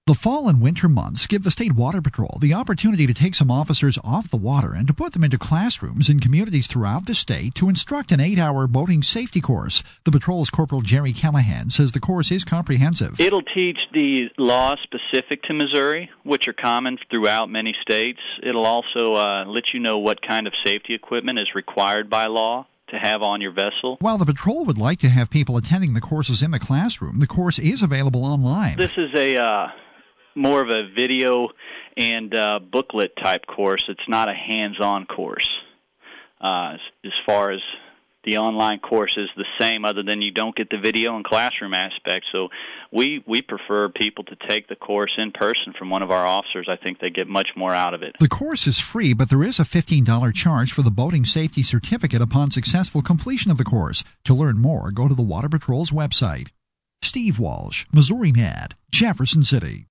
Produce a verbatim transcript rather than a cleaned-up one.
The fall and winter months give the State Water Patrol the opportunity to take some officers off the water and to put them into classrooms in communities throughout the state to instruct an eight-hour boating safety course. The patrol's Corporal Jerry Callahan says the course is comprehensive. It'll teach the laws specific to Missouri, which are common throughout many states. It'll also uh, let you know what kind of safety equipment is required by law to have on your vessel. While the patrol would like to have people attending the courses in the classroom, the course is available online. This is a uh, more of a video and uh, booklet type course. It's not a hands-on course. Uh, as, as far as the online course is the same, other than you don't get the video and classroom aspect. So we we prefer people to take the course in person from one of our officers. I think they get much more out of it. The course is free, but there is a fifteen dollars charge for the boating safety certificate upon successful completion of the course. To learn more, go to the Water Patrol's website. Steve Walsh, Missouri Net, Jefferson City.